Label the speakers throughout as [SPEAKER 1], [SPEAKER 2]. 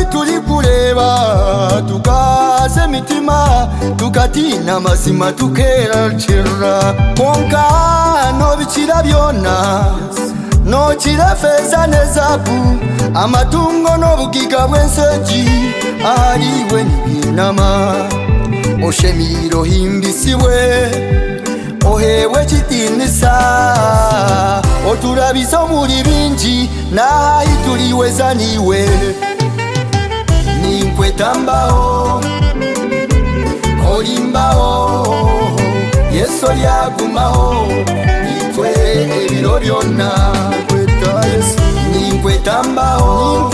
[SPEAKER 1] noli tuli kureba tukaze mitima tukatina mazima tukerachira konka no bikira byona no kira feza nezabu amatungo no bugiga bwenseji ariwe nibinama oshemiro himbisiwe ohewe chitinisa oturabizo muri binji nahi turiweza niwe ninkwetambaho olimbaho Yesu lyagumaho nitwe ebiro byonna ninkwetambaho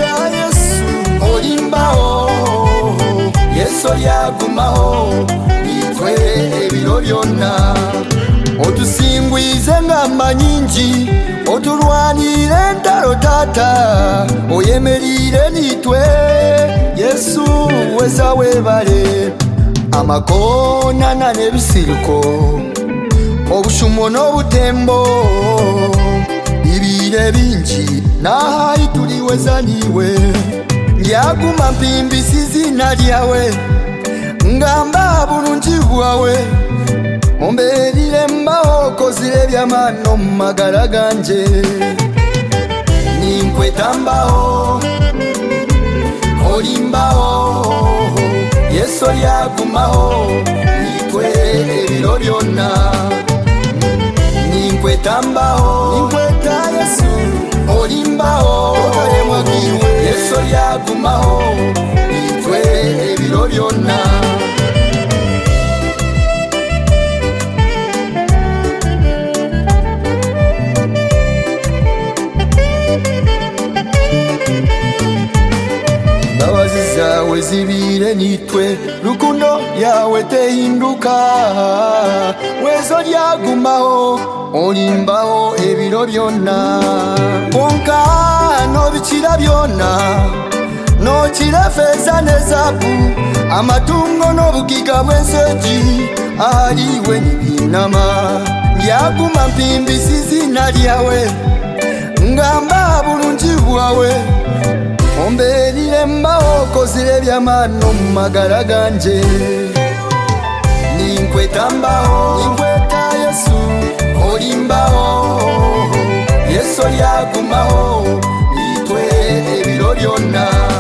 [SPEAKER 1] olimbaho Yesu lyagumaho nitwe ebiro byonna otusingwize ngamba nyingi oturwanire endalo tata oyemerire nitwe Yesu weza webale amakona n'ebisiriko obushumo n'obutembo ibire bingi nahayi tuliweza niwe lyaguma mpimbisi izina lyawe ngamba bulungi bwawe omberire mbaho kozire byamano mu magara ganje ninkwetambaho olimbaho Yesu lyagumaho nitwe ebiro byonna ninkwetambaho ninkweta Yesu olimbaho Yesu lyagumaho nitwe ebiro byonna zawe zibire nitwe rukundo yawe tehinduka wezo lyagumaho olimbaho ebiro byonna konka no bikira byonna no kira feza nezabu amatungo no bugiga bwenseji ariwe nibinama lyaguma mpimbisi izina lyawe ngamba bulungi bwawe omberire mbaho kozire byamano mu magara ganje ninkwetambaho ninkweta Yesu olimbaho Yesu lyagumaho nitwe ebiro byonna